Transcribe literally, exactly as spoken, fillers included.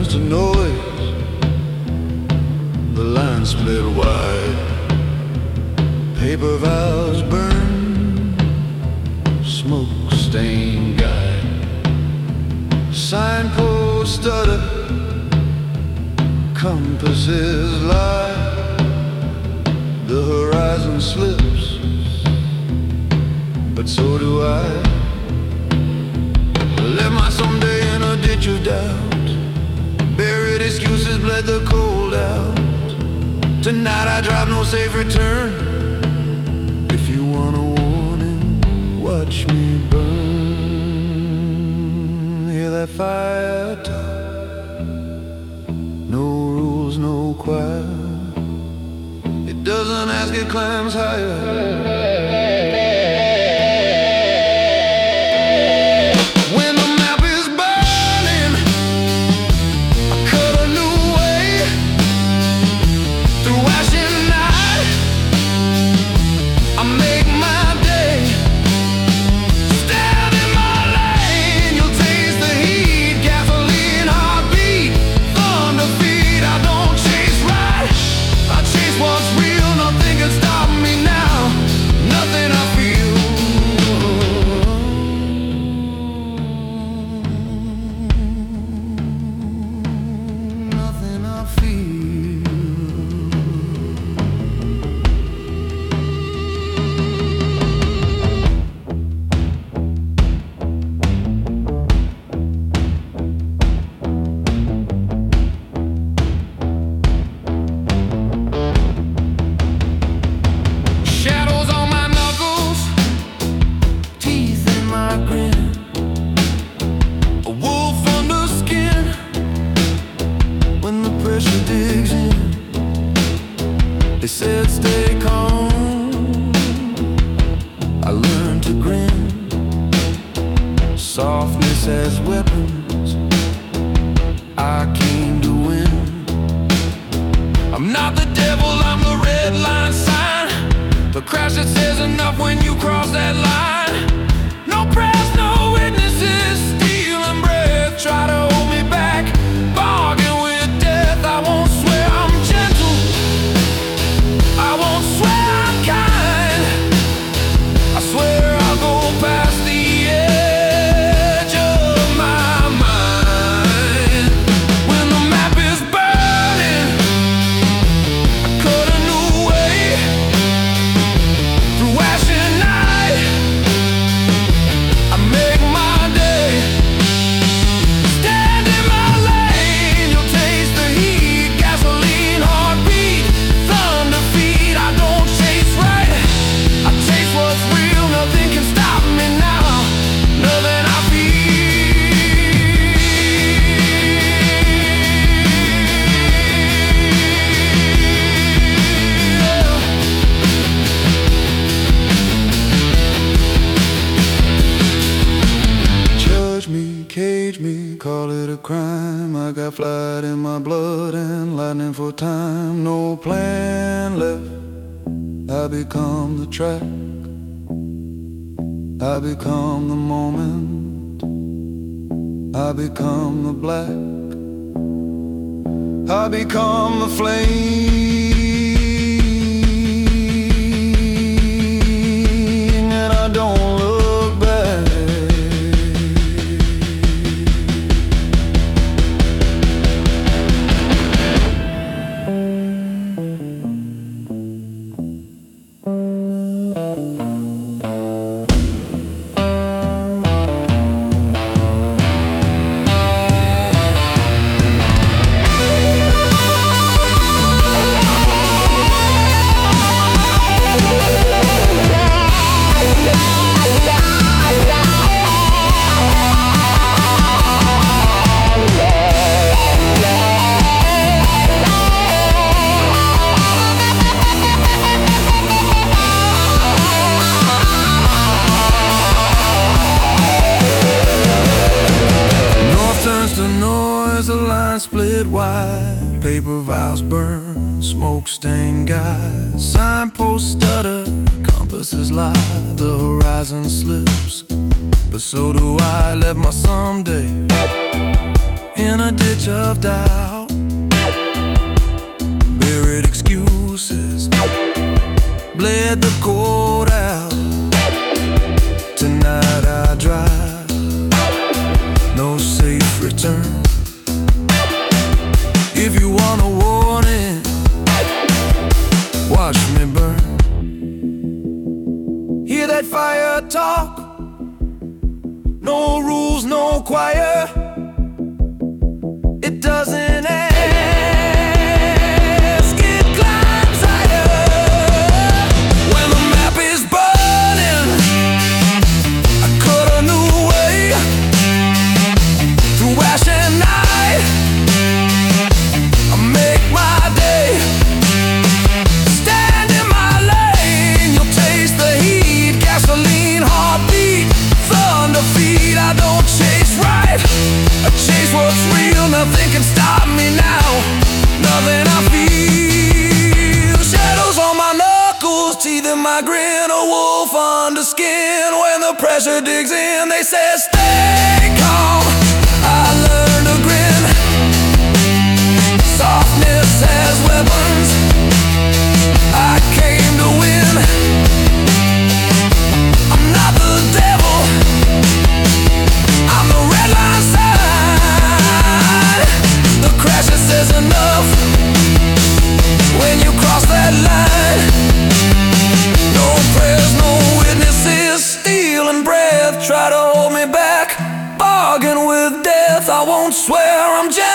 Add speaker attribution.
Speaker 1: turns to noise, the line split wide. Paper vows burn, smoke-stained guide. Signposts stutter, compasses lie. The horizon slips, but so do I. Left my someday in a ditch of doubt. Buried excuses bled the cold out. Tonight I drive no safe return. If you want a warning, watch me burn. Hear that fire talk? No rules, no choir. It doesn't ask, it climbs higher. They said stay calm, I learned to grin. Softness as weapons, I came to win. I'm not the devil, I'm the red line sign, the crash that says enough when you cross that line. No prayers, no witnesses, stealing breath, try to hold me back, bargain with death. I won't swear I'm gentle, I won't swear I'm kind, I swear I'll go past the edge of my mind. When the map is burning, I cut a new way through ash and night. I make my day, stand in my lane. You'll taste the heat, gasoline, heartbeat, thunder feet. I don't chase right, I chase what's real. Nothing can stop me now, nothing I feel. Judge me, cage me, call it a crime. I got flight in my blood and lightning for time. No plan left, I become the track, I become the moment, I become the black, I become the flame, and I don't look back. The noise, the line split wide. Paper vials burn, smoke-stained guys. Signposts stutter, compasses lie. The horizon slips, but so do I. Left my someday in a a ditch of doubt, buried excuses, bled the cold out. Tonight I drive, no safe return. If you want a warning, watch me burn. Hear that fire talk, no rules, no choir. It doesn't ask, it climbs higher. When the map is burning, I cut a new way through ash and night. I make my day, stand in my lane. You'll taste the heat, gasoline, heartbeat, thunder feet. I don't chase right, I chase what's real. Nothing can stop me now, nothing I feel. Shadows on my knuckles, teeth in my grin, a wolf under skin. When the pressure digs in, they say stay calm. I learn to grin. Softness has weapons, I came to win. I'm not the devil, I'm the red line sign. The crasher says enough when you cross that line. No prayers, no witnesses, stealing breath, try to hold me back, bargain with death. I won't swear, I'm just